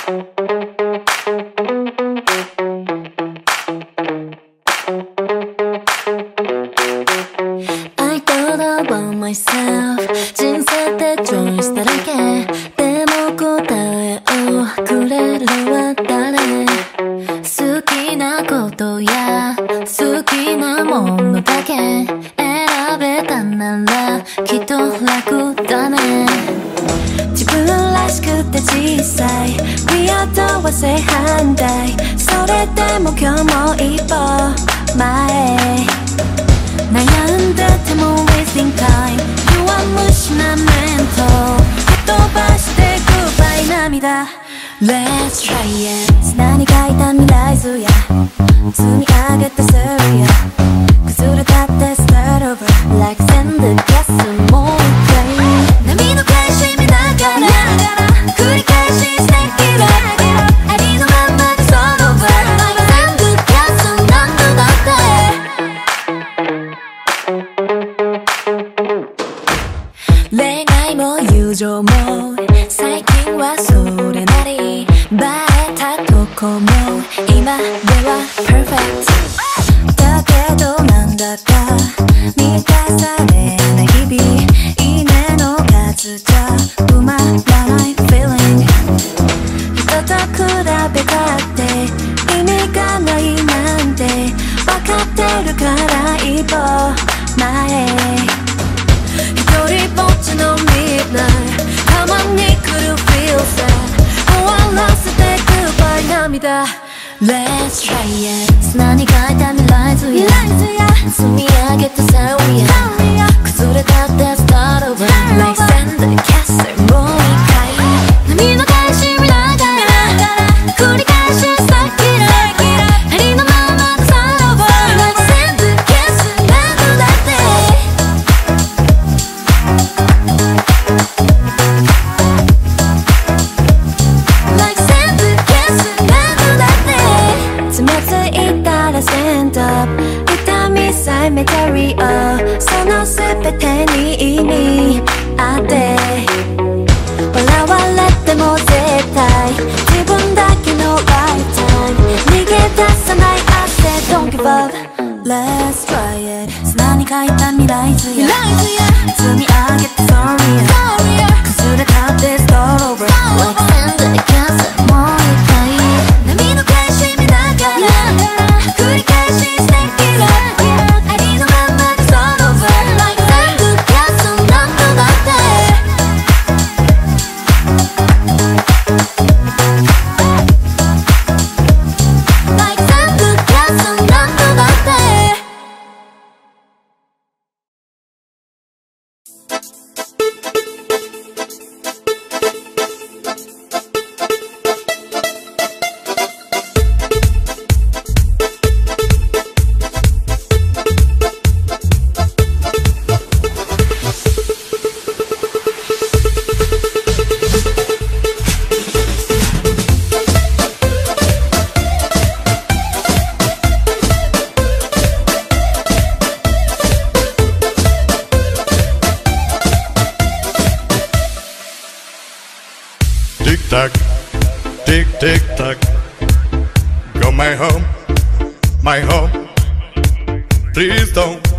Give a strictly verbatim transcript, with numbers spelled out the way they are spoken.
I thought about myself 人生ってチョイスだらけでも答えをくれるのは誰好きなことや好きなものだけ選べたならきっと楽だね自分らしくて小さい Weird は正反対それでも今日も一歩前悩んでても wasting time 弱虫なメント吹っ飛ばして goodbye 涙 Let's try it 砂に書いた未来図や積み上げたストーリーや崩れたって start over Like send the gas もう一回波の返し見ながら繰り返し Stay it up ありのままで start over Like send the gas 何度だって恋愛も友情も最近はそれなり映えたとこも今では perfect だけどなんだか満たされない日々いいねの数じゃ埋まらない feeling 人と比べたって意味がないなんて分かってるから一歩前一人ぼっちの midnight たまに来る feel sad 終わらせて goodbye 涙 Let's try it 砂に書いた未来図や積み上げたサウリや崩れたって start over Like send the castle もう一回波の返し見ながら繰り返し Stack it up ありのままで start over Like send the castle 何度だってLike send the castle 何度だってつまずいたら stand up 痛みさえメタリアその全てに意味あって笑われても絶対自分だけの lifetime 逃げ出さない汗 Don't give up Let's try it 砂に書いた未来図や積み上げた story や崩れたって start over Like send the castle もう一回波の返し見ながら繰り返し Stay it up ありのままで start over Like send the castle 何度だってLike send the castle 何度だって Tick-tock, tick-tick-tock. Go my home, my home. Please don't